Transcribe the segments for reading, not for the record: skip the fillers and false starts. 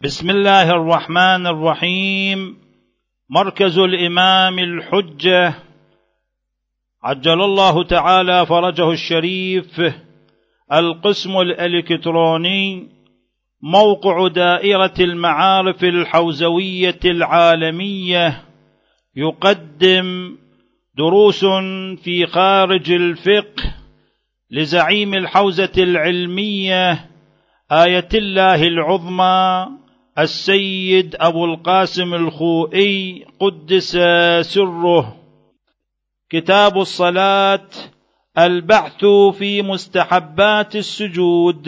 بسم الله الرحمن الرحيم. مركز الإمام الحجة عجل الله تعالى فرجه الشريف، القسم الإلكتروني، موقع دائرة المعارف الحوزوية العالمية، يقدم دروس في خارج الفقه لزعيم الحوزة العلمية آية الله العظمى السيد أبو القاسم الخوئي قدس سره. كتاب الصلاة، البحث في مستحبات السجود.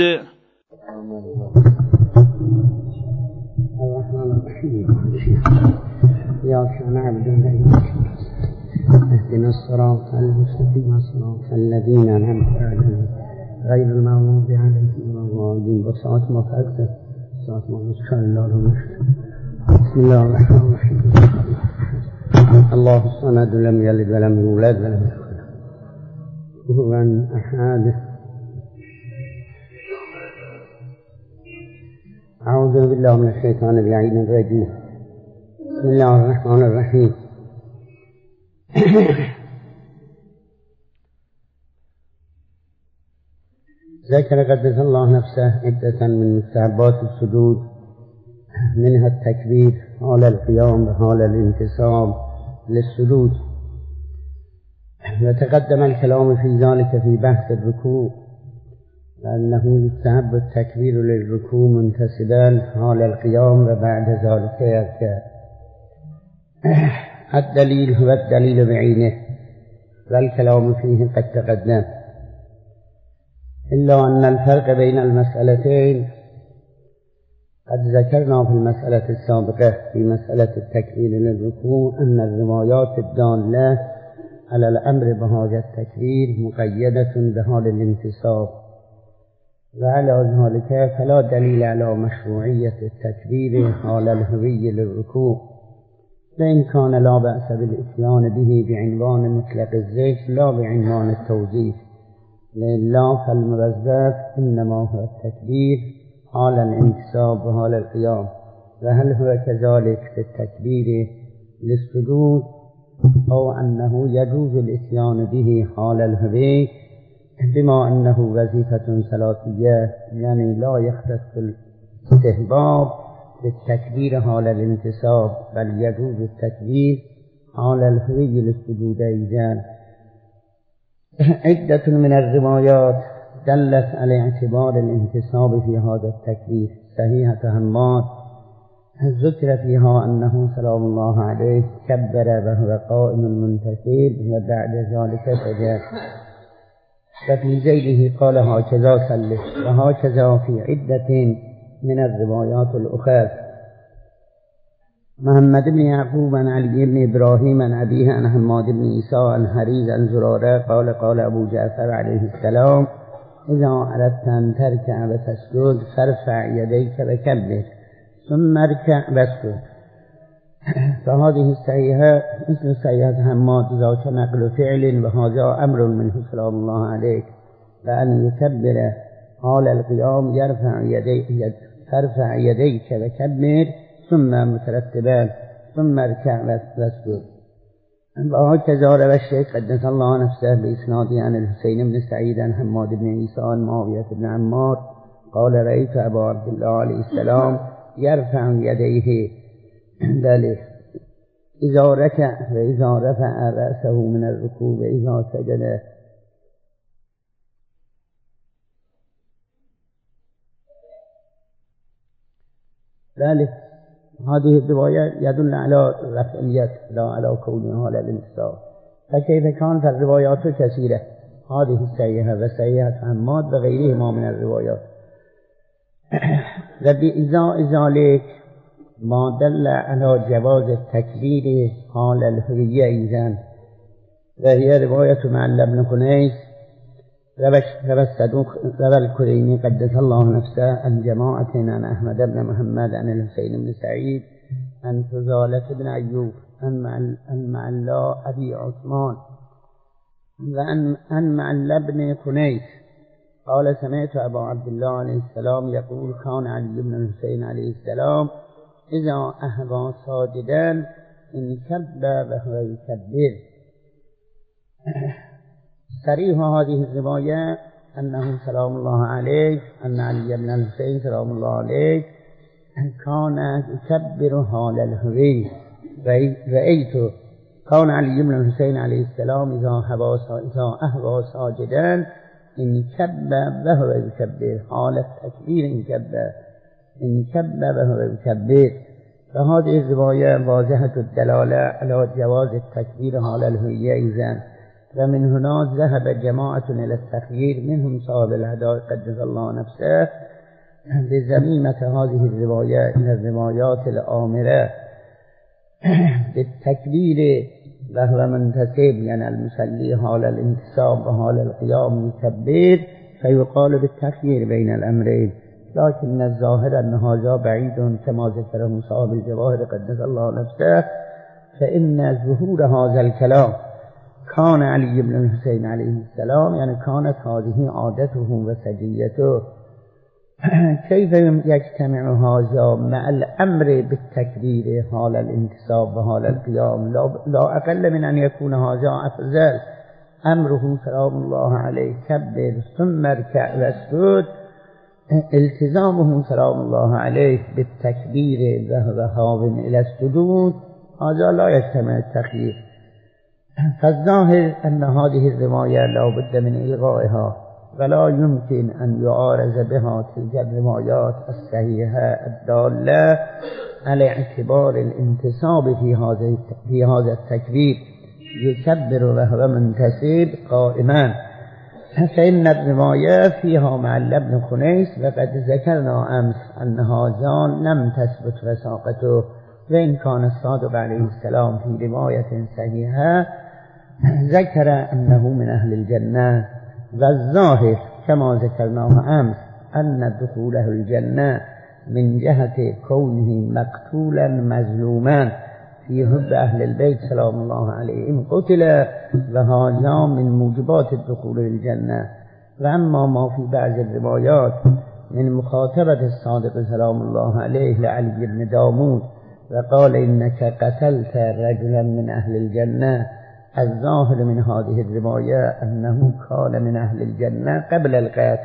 الرحمن الرحيم. إياك نعبد وإياك نستعين، اهدنا الصراط المستقيم صراط الذين أنعمت عليهم غير المغضوب عليهم ولا الضالين. بصراط مفعلته صراط الله. بسم الله الرحمن الرحيم. الله الصمد لم يلد ولم يولد ولم يكن له كفوا أحد. أعوذ بالله من الشيطان اللعين الرجيم. بسم الله الرحمن الرحيم. ذكر قدس الله نفسه عدة من مستحبات السجود، منها التكبير حال القيام وحال الانتصاب للسجود، وتقدم الكلام في ذلك في بحث الركوع، لأنه يستحب التكبير للركوع منتسبا حال القيام وبعد ذلك يركع. الدليل هو الدليل بعينه والكلام فيه قد تقدم، إلا أن الفرق بين المسألتين قد ذكرنا في المسألة السابقة في مسألة التكبير للركوع أن الروايات الدالة على الأمر بهذا التكبير مقيدة بحال الانتصاب، وعلى ذلك فلا دليل على مشروعية التكبير حال الهوي للركوع، فإن كان لا بأس بالإتيان به بعنوان مطلق الذكر لا بعنوان التوظيف، لله فالموظف إنما هو التكبير حال الانتصاب وحال القيام. وهل هو كذلك في التكبير للسجود، أو أنه يجوز الإتيان به حال الهوي بما أنه وظيفة صلاتية، يعني لا يختص الاستحباب بالتكبير حال الانتصاب، بل يجوز التكبير حال الهوي للسجود أيضا. عدة من الروايات دلت على اعتبار الانتصاب في هذا التكبير. صحيحة حماد ذكر فيها أنه سلام الله عليه كبر وهو قائم منتصب وبعد ذلك سجد، وفي ذيله قال هكذا صلي، وهكذا في عدة من الروايات الأخرى. محمد بن يعقوب عن علي بن إبراهيم عن أبيه عن حماد بن عيسى عن حريز عن زرارة قال أبو جعفر عليه السلام: إذا أردت أن تركع وتسجد فارفع يديك وكبر ثم اركع واسجد. فهذه الصحيحة مثل صحيحة حماد ذاك نقل فعل، وهذا أمر منه سلام الله عليه، لأن يكبر حال القيام فارفع يديك وكبر ثم مترتبا ثم اركع واسجد. وهكذا روى الشيخ قدس الله نفسه بإسناده عن الحسين بن سعيد عن حماد بن عيسى عن معاوية بن عمار قال: رأيت أبا عبد الله عليه السلام يرفع يديه بل إذا ركع وإذا رفع رأسه من الركوع وإذا سجد. ذلك هذه الرواية يدل على رفع اليد لا على كونها على الانتصاب، فكيف كانت الروايات كثيرة، هذه الصحيحة وصحيحة حماد وغيرهما من الروايات. وبإزاء ذلك ما دل على جواز التكبير حال الهوية أيضا، وهي رواية معل بن كنيس روى الكريمي قدس الله نفسه عن جماعة عن أحمد بن محمد عن الحسين بن سعيد عن فضالة بن أيوب عن معلا أبي عثمان وعن معل بن كنيس قال سمعت أبا عبد الله عليه السلام يقول كان علي بن الحسين عليه السلام إذا أهوى ساجدا انكب وهو يكبر. صريح هذه الرواية أنه سلام الله عليه أن علي بن الحسين سلام الله عليه كان يكبر حال الهوي. رأيت كان علي بن الحسين عليه السلام إذا أهوى ساجدا انكب وهو يكبر حال التكبير انكب وهو يكبر. فهذه الرواية واضحة الدلالة على جواز التكبير حال الهوية إذن. ومن هنا ذهب جماعة إلى التخيير منهم صاحب الهداية قدس الله نفسه بذميمة هذه الرواية إلى الروايات الآمرة بالتكبير وهو منتسب، يعني المصلي حال الانتصاب وحال القيام يكبر، فيقال بالتخيير بين الأمرين. لكن الظاهر أن هذا بعيد كما ذكره صاحب الجواهر قدس الله نفسه، فإن ظهور هذا الكلام كان علي بن الحسين عليه السلام، يعني كانت هذه عادته وسجيته. كيف يجتمع هذا مع الأمر بالتكبير حال الانتصاب وحال القيام؟ لا أقل من أن يكون هذا أفضل. أمره سلام الله عليه كبر ثم اركع واسجد، التزامه سلام الله عليه بالتكبير وهو هاو إلى السجود، هذا لا يجتمع التخيير. فالظاهر أن هذه الرواية لا بد من إلغائها، ولا يمكن أن يعارض بها تلك الروايات الصحيحة الدالة على اعتبار الانتصاب في هذا التكبير يكبر وهو منتصب قائما. فإن الرواية فيها معل بن خنيس، وقد ذكرنا أمس أن هذا لم تثبت وثاقته، وإن كان الصادق عليه السلام في رواية صحيحة ذكر أنه من أهل الجنة. والظاهر كما ذكرناه أمس أن دخوله الجنة من جهة كونه مقتولا مظلوما في حب أهل البيت سلام الله عليهم قتل، وهذا من موجبات الدخول الجنة. وأما ما في بعض الروايات من مخاطبة الصادق سلام الله عليه لعلي بن داود وقال إنك قتلت رجلا من أهل الجنة، الظاهر من هذه الرواية أنه كان من أهل الجنة قبل القتل،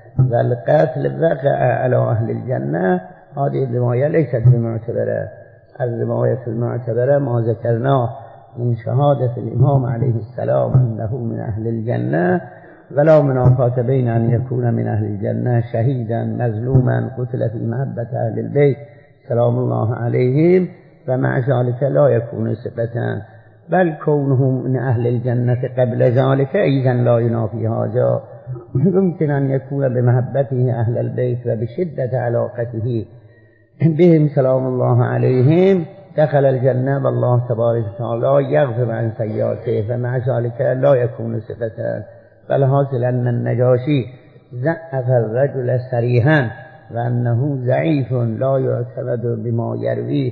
والقتل وقع على أهل الجنة. هذه الرواية ليست بمعتبرة. الرواية المعتبرة ما ذكرناه من شهادة الإمام عليه السلام أنه من أهل الجنة، ولا منافاة بين أن يكون من أهل الجنة شهيدا مظلوما قتل في محبة أهل البيت سلام الله عليهم، ومع ذلك لا يكون ثقة، بل كونه من أهل الجنة قبل ذلك إذا لا ينافي هذا. يمكن أن يكون بمحبته أهل البيت وبشدة علاقته بهم سلام الله عليهم دخل الجنة، والله تبارك وتعالى يغفر عن سيئاته، فمع ذلك لا يكون ثقة. بل حاصل أن النجاشي ضعف الرجل صريحا، وأنه ضعيف لا يعتمد بما يرويه،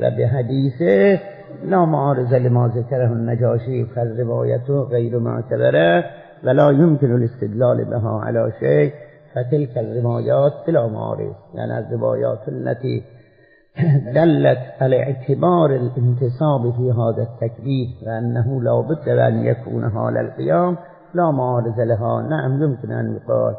وبحديثه لا معارض لما ذكره النجاشي، فالرواية غير معتبرة ولا يمكن الاستدلال بها على شيء، فتلك الروايات بلا معارض. يعني الروايات التي دلت على اعتبار الانتصاب في هذا التكبير وأنه لا بد أن يكون حال القيام لا معارض لها. نعم يمكن أن يقال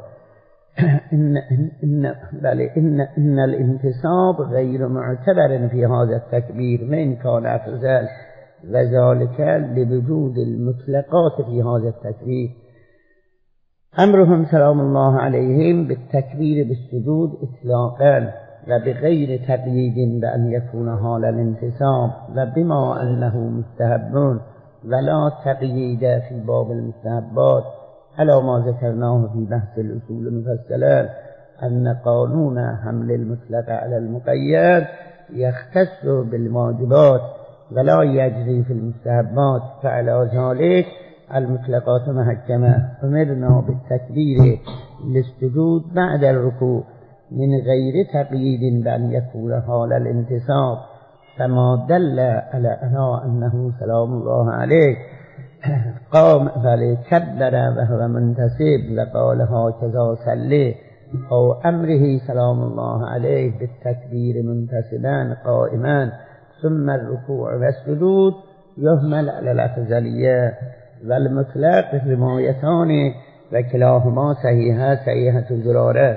إن الانتصاب غير معتبر في هذا التكبير وإن كان أفضل، وذلك لوجود المطلقات في هذا التكبير. أمرهم سلام الله عليهم بالتكبير بالسجود إطلاقا وبغير تقييد بأن يكون حال الانتصاب، وبما أنه مستحب ولا تقييد في باب المستحبات، على ما ذكرناه في بحث الأصول مفصلا أن قانون حمل المطلق على المقيد يختص بالواجبات ولا يجري في المستحبات، فعلى ذلك المطلقات محكمة. أمرنا بالتكبير للسجود بعد الركوع من غير تقييد بأن يكون حال الانتصاب، كما دل على أنه سلام الله عليه قام كبر وهو منتسب وقال هكذا صلي أو أمره سلام الله عليه بالتكبير منتسبا قائما ثم الركوع والسجود يهمل على الأفضلية والمطلق روايتان وكلاهما صحيحة الزرارة.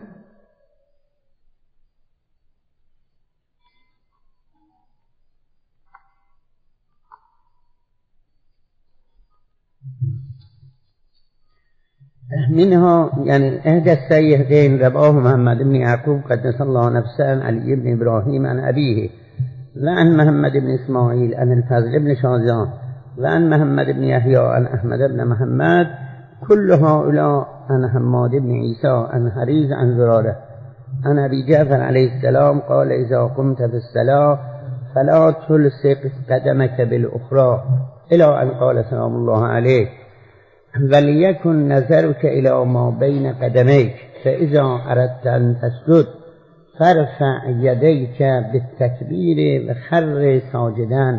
منها يعني إحدى الصحيحتين رواه محمد بن يعقوب قدس الله نفسه عن علي بن إبراهيم عن أبيه وعن محمد بن إسماعيل عن الفضل بن شاذان وعن محمد بن يحيى عن أحمد بن محمد كل هؤلاء عن حماد بن عيسى عن حريز عن زرارة عن أبي جعفر عليه السلام قال إذا قمت في الصلاة فلا تلصق قدمك بالأخرى إلى أن قال سلام الله عليه وليكن نظرك إلى ما بين قدميك فإذا أردت أن تسجد فارفع يديك بالتكبير وخر ساجدا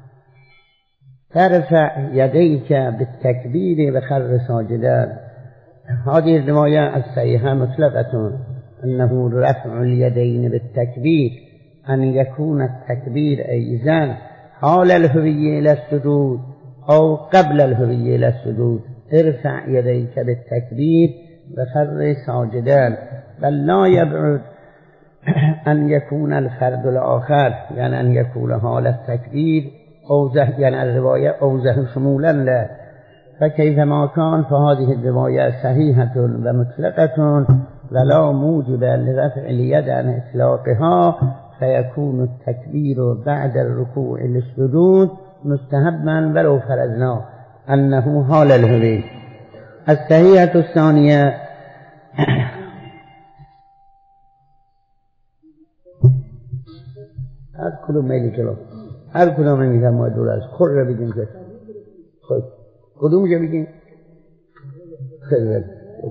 هذه الرواية الصحيحة مطلقة أنه رفع اليدين بالتكبير أن يكون التكبير أيضا حال الهوية إلى السجود أو قبل الهوية إلى السجود. ارفع يديك بالتكبير وخر ساجدا بل لا يبعد أن يكون الفرد الآخر يعني أن يكون حال التكبير أوضح يعني الرواية أوضح شمولا له فكيفما كان فهذه الرواية صحيحة ومطلقة ولا موجب لرفع اليد عن إطلاقها فيكون التكبير بعد الركوع للسجود مستحبا ولو فرضنا أنه حال الهوية. الصحيحة الثانية هر کدوم میلی جلو هر کدوم میگم ما دور از خور را بگیم که خود کدوم جا بگیم خیلی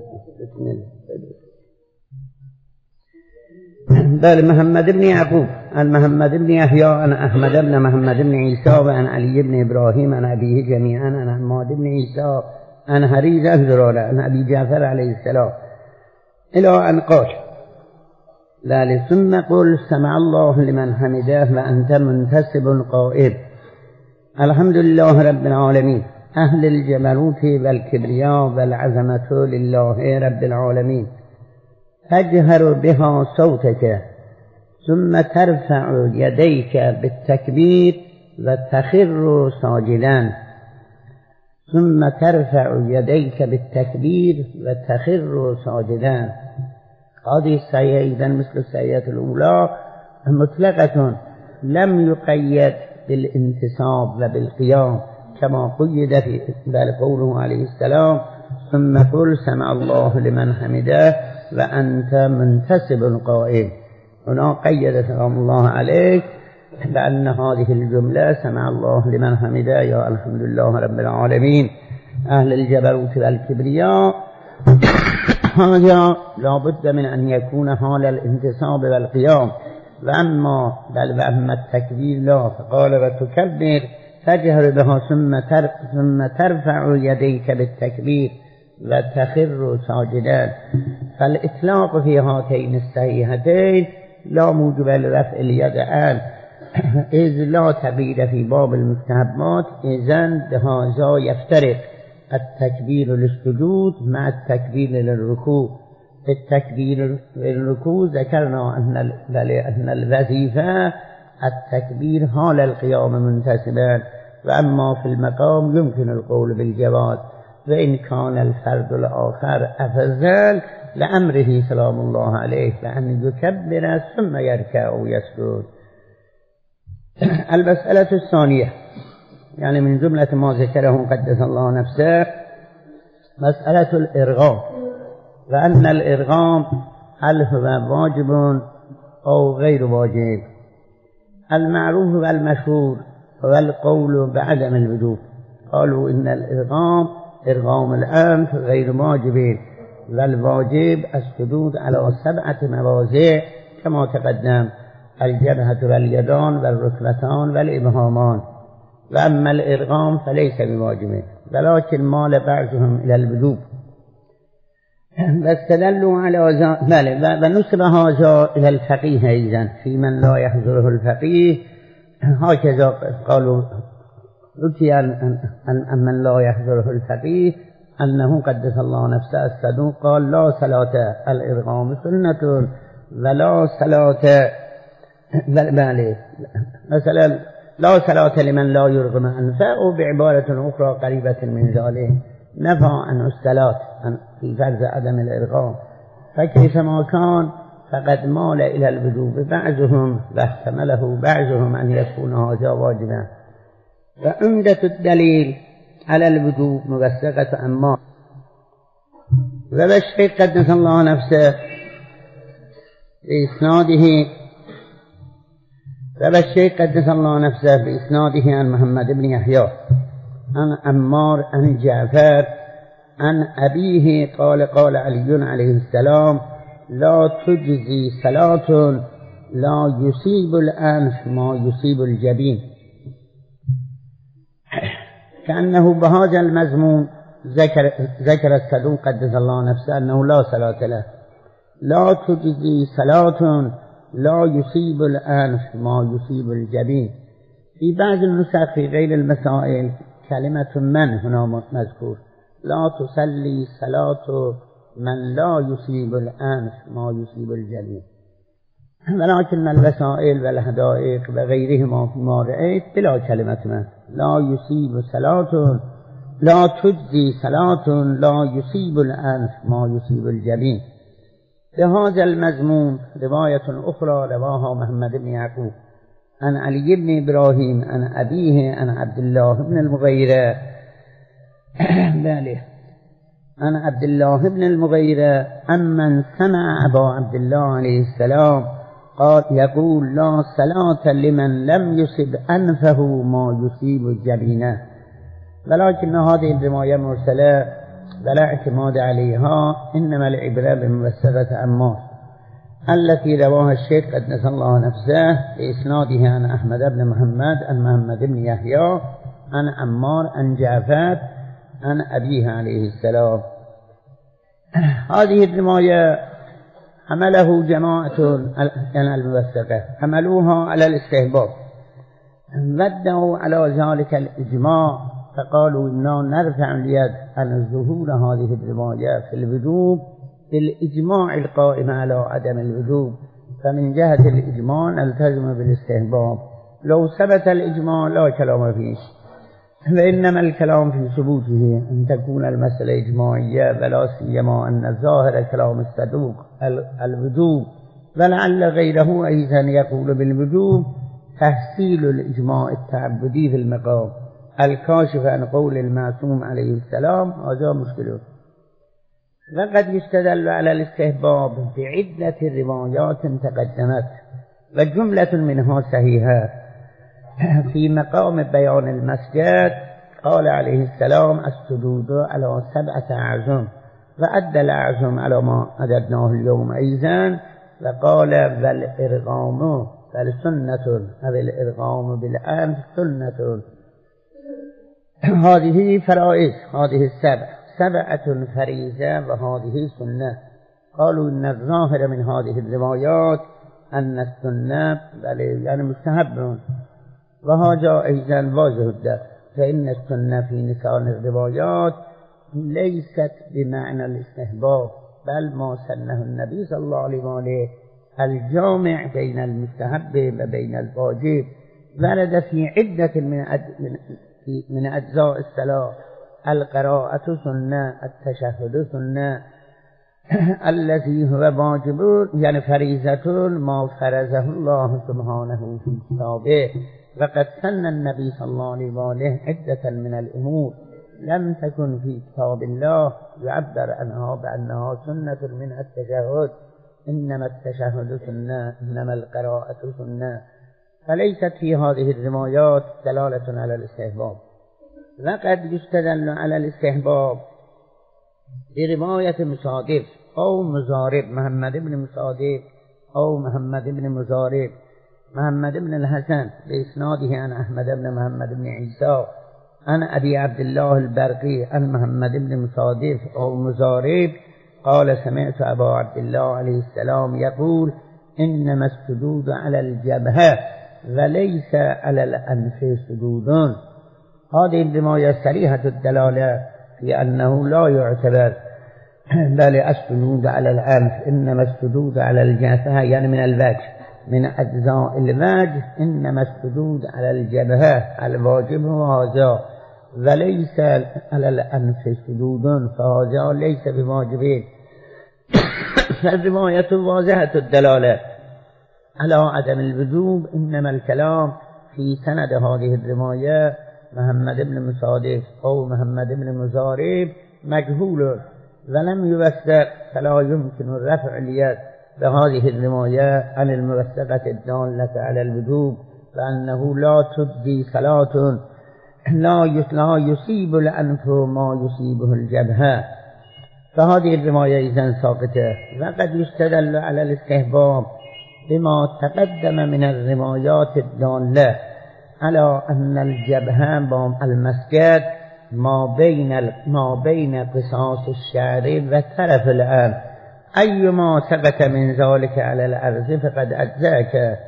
بل محمد بن يعقوب عن محمد بن يحيى عن أحمد بن محمد بن عيسى وعن علي بن إبراهيم عن أبيه جميعا عن حماد بن عيسى عن حريز الزرارة عن أبي جعفر عليه السلام إلى أن قال لا ثم قل سمع الله لمن حمده وأنت منتسب قائم الحمد لله رب العالمين أهل الجبروت والكبرياء والعظمة لله رب العالمين تجهر بها صوتك ثم ترفع يديك بالتكبير وتخر ساجدا هذه الصحيحة إذن مثل الصحيحة الأولى مطلقة لم يقيد بالانتصاب وبالقيام كما قيد في قوله عليه السلام ثم قل سمع الله لمن حمده وأنت منتسب قائم. هنا قيد سلام الله عليك لأن هذه الجملة سمع الله لمن حمده يا الحمد لله رب العالمين أهل الجبروت والكبرياء هذا لا بد من أن يكون حال الانتصاب والقيام وأما التكبير لا فقال وتكبر تجهر بها ثم ترفع يديك بالتكبير وتخر ساجدا فالإطلاق في هاتين الصحيحتين لا موجب لرفع اليد الآن إذ لا تبعيد في باب المستحبات إذن بهذا يفترق التكبير للسجود مع التكبير للركوع. في التكبير للركوع ذكرنا أن الوظيفة التكبير حال القيام منتسبا وأما في المقام يمكن القول بالجواز وإن كان الفرد الآخر أفضل لأمره سلام الله عليه بأن يكبر ثم يركع ويسجد. المسألة الثانية يعني من جملة ما ذكره قدس الله نفسه مسألة الإرغام وأن الإرغام هل هو واجب أو غير واجب. المعروف والمشهور هو القول بعدم الوجوب. قالوا إن الإرغام إرغام الأنف غير واجب والواجب السجود على 7 مواضع كما تقدم الجبهة واليدان والركبتان والإبهامان وأما الإرغام فليس بواجب ولكن مال بعضهم إلى الوجوب. واستدلوا على ونسب هذا إلى الفقيه أيضا في من لا يحضره الفقيه. هكذا قالوا ركي عن من لا يحضره الفقيه أنه قدس الله نفسه الصدوق قال لا صلاة الإرغام سنة ولا صلاة مثلا لا صلاة لمن لا يرغم أنفه، بعبارة أخرى قريبة من ذلك نفى عن الصلاة في فرض عدم الإرغام. فكيفما كان فقد مال إلى الوجوب بعضهم واحتمله بعضهم أن يكون هذا واجبا. وعمدة الدليل على الوجوب موثقة عمار. والشيخ قدس الله نفسه بإسناده عن محمد بن يحيى عن عمار عن جعفر عن أبيه قال علي عليه السلام لا تجزي صلاة لا يصيب الأنف ما يصيب الجبين. كأنه بهذا المضمون ذكر الصدوق قدس الله نفسه أنه لا صلاة له. لا تجزي صلاة لا يصيب الأنف ما يصيب الجبين. في بعض النسخ في غير المسائل كلمة من هنا مذكور، لا تصلي صلاة من لا يصيب الأنف ما يصيب الجبين. ولكن الوسائل والهدائق وغيرهما فيما رأيت بلا كلمة من. لا يصيب صلاة لا تجزي صلاة لا يصيب الأنف ما يصيب الجبين. بهذا المضمون رواية أخرى رواها محمد بن يعقوب عن علي بن إبراهيم عن أبيه عن عبد الله بن المغيرة عن عبد الله بن المغيرة عمن سمع أبا عبد الله عليه السلام قال يقول لا صلاة لمن لم يصب أنفه ما يصيب جبينه. ولكن هذه الرواية مرسلة ولا اعتماد عليها، إنما العبرة بموثقة عمار التي رواها الشيخ قدس الله نفسه بإسناده عن أحمد بن محمد عن محمد بن يحيى عن عمار عن جعفر عن أبيه عليه السلام. هذه الرواية حمله جماعة الموثقة حملوها على الاستحباب، ودوا على ذلك الإجماع فقالوا إننا نرفع اليد عن ظهور هذه الرواية في الوجوب بالإجماع القائم على عدم الوجوب. فمن جهة الإجماع نلتزم بالاستحباب. لو ثبت الإجماع لا كلام فيه، فإنما الكلام في ثبوته أن تكون المسألة إجماعية، ولا سيما أن ظاهر كلام الصدوق الوجوب، ولعل غيره أيضا يقول بالوجوب تحصيل الإجماع التعبدي في المقام الكاشف عن قول المعصوم عليه السلام. هذا مشكله. وقد يستدل على الاستحباب بعدة روايات تقدمت وجملة منها صحيحة. في مقام بيان المسجد قال عليه السلام السجود على 7 أعظم، وأدى الأعظم على ما عددناه اليوم أيضا، وقال والإرغام فالسنة أو الإرغام بالأنف سنة. هذه فرائض، هذه 7 فريضة وهذه سنة. قالوا إن الظاهر من هذه الروايات أن السنة يعني مستحب، وهذا أيضا واضح الدفع، فإن السنة في لسان الروايات ليست بمعنى الاستحباب، بل ما سنه النبي صلى الله عليه وآله الجامع بين المستحب وبين الواجب. ورد في عدة من أجزاء الصلاة القراءة سنة، التشهد سنة، الذي هو واجب يعني فريضة ما فرضه الله سبحانه في كتابه. وقد سن النبي صلى الله عليه وآله عدة من الأمور لم تكن في كتاب الله يعبر عنها بأنها سنة من التشهد. إنما التشهد سنة، إنما القراءة سنة، فليست في هذه الروايات دلالة على الاستحباب. وقد يستدل على الاستحباب برواية مصادف أو مزارب محمد بن مصادف أو محمد بن مزارب محمد بن الحسن بإسناده عن أحمد بن محمد بن عيسى عن أبي عبد الله البرقي عن محمد بن مصادف أو مزارب قال سمعت أبا عبد الله عليه السلام يقول إنما السجود على الجبهة وليس على الأنف سجود. هذه الرواية صريحة الدلالة في أنه لا يعتبر بل السجود على الأنف، إنما السجود على الجبهة يعني من الوجه، من أجزاء الوجه، إنما السجود على الجبهة الواجب هذا وليس على الأنف سجود، فهذا ليس بواجبين. فالرواية واضحة الدلالة على عدم الوجوب، إنما الكلام في سند هذه الرواية محمد بن مصادف أو محمد بن مزارب مجهول ولم يوثق، فلا يمكن رفع اليد بهذه الرواية عن الموثقة الدالة على الوجوب، فأنه لا تجزي صلاة لا يصيب الأنف ما يصيبه الجبهة، فهذه الرواية إذن ساقطة. وقد يستدل على الاستحباب بما تقدم من الروايات الدالة على أن الجبهة المسجد ما بين قصاص الشعر وطرف الأنف، أيما ثبت من ذلك على الأرض فقد أجزاك،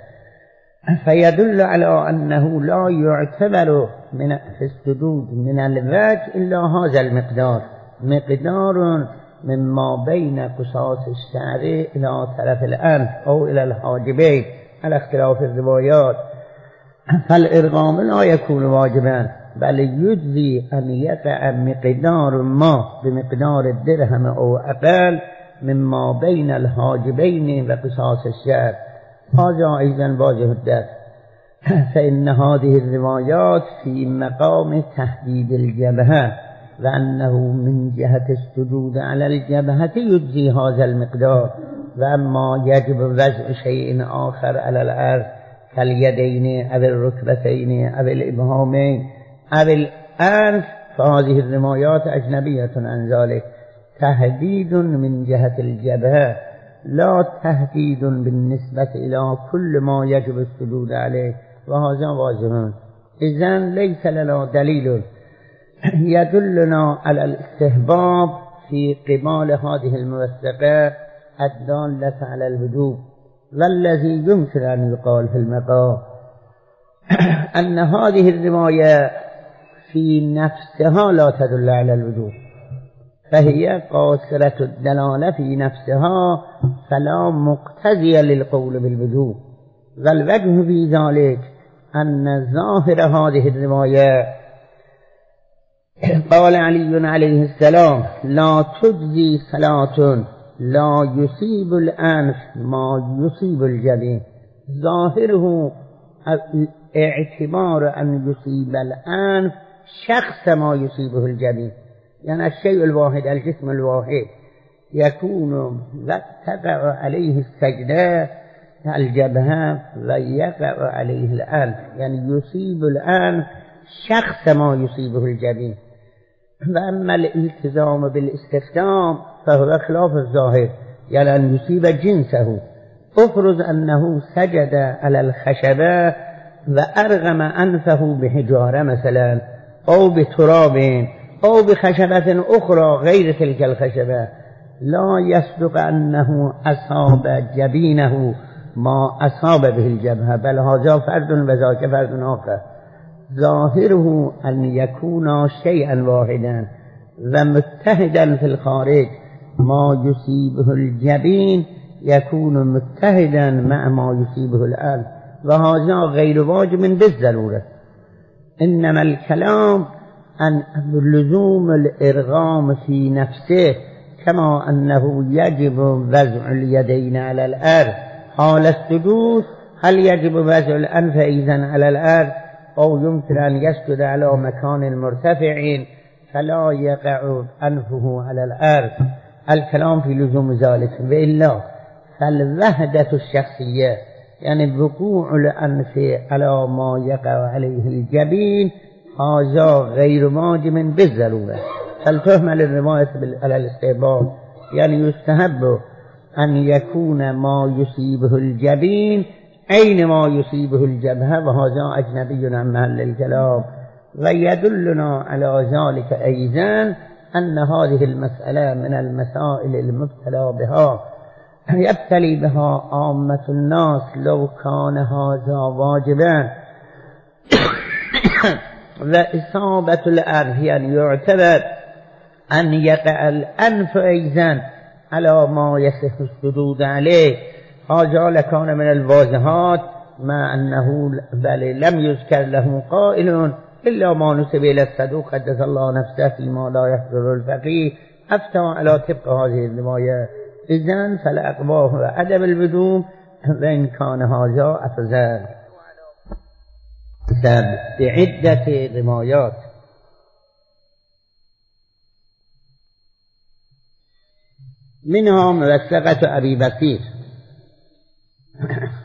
فيدل على أنه لا يعتبر في السجود من الوجه إلا هذا المقدار، مقدار مما بين قصاص الشعر إلى طرف الأنف أو إلى الحاجبين على اختلاف الروايات. فالإرغام لا يكون واجبا، بل يجزي أن يقع مقدار ما بمقدار الدرهم أو أقل مما بين الحاجبين وقصاص الشعر، هذا أيضا واجه الدفع. فإن هذه الروايات في مقام تحديد الجبهة، وأنه من جهة السجود على الجبهة يجزي هذا المقدار، وأما يجب وضع شيء آخر على الأرض كاليدين أو الركبتين أو الإبهامين أو الأنف فهذه الروايات أجنبية عن ذلك، تهديد من جهة الجبهة لا تهديد بالنسبة إلى كل ما يجب السجود عليه، وهذا واجب. إذن ليس لنا دليل يدلنا على الاستحباب في قبال هذه الموثقات الدالة على الوجوب. والذي يمكن أن يقال في المقام أن هذه الرواية في نفسها لا تدل على الوجوب، فهي قاصرة الدلالة في نفسها فلا مقتضي للقول بالوجوب. والوجه في ذلك أن ظاهر هذه الرواية قال علي عليه السلام لا تجزي صلاة لا يصيب الأنف ما يصيب الجبين، ظاهره اعتبار أن يصيب الأنف شخص ما يصيبه الجبين، يعني الشيء الواحد الجسم الواحد يكون تقع عليه السجدة الجبهة ويقع عليه الأنف، يعني يصيب الأنف شخص ما يصيبه الجبين. فأما الالتزام بالاستخدام فهو خلاف الظاهر، يعني أن يصيب جنسه. افرض أنه سجد على الخشبة وأرغم أنفه بحجارة مثلا أو بتراب أو بخشبة أخرى غير تلك الخشبة، لا يصدق أنه أصاب جبينه ما أصاب به الجبهة، بل هذا فرد وذاك فرد آخر. ظاهره أن يكون شيئا واحدا ومتحدا في الخارج، ما يصيبه الجبين يكون متحدا مع ما يصيبه الأنف، وهذا غير واجب بالضرورة. إنما الكلام عن لزوم الإرغام في نفسه، كما أنه يجب وضع اليدين على الأرض حال السجود، هل يجب وضع الأنف إذن على الأرض أو يمكن أن يسجد على مكان مرتفع فلا يقع أنفه على الأرض؟ الكلام في لزوم ذلك. وإلا فالوحدة الشخصية يعني وقوع الأنف على ما يقع عليه الجبين هذا غير واجب بالضرورة، فلتهمل الرواية على الاستحباب، يعني يستحب أن يكون ما يصيبه الجبين أينما يصيبه الجبهة وهذا أجنبي عن محل الكلام. ويدلنا على ذلك أيضا أن هذه المسألة من المسائل المبتلى بها يبتلي بها عامة الناس لو كان هذا واجبا. وإصابة الأنف يعني يعتبر أن يقع الأنف أيضا على ما يصح السدود عليه، هذا لكان من الواضحات، مع أنه بل لم يذكر له قائل إلا ما نسب إلى الصدوق قدس الله نفسه فيما لا يحضر الفقيه أفتى على طبق هذه الرواية. إذن فالأقباه وأدب الوضوء وإن كان هذا أفضل بعدة روايات. منها موثقة أبي بكر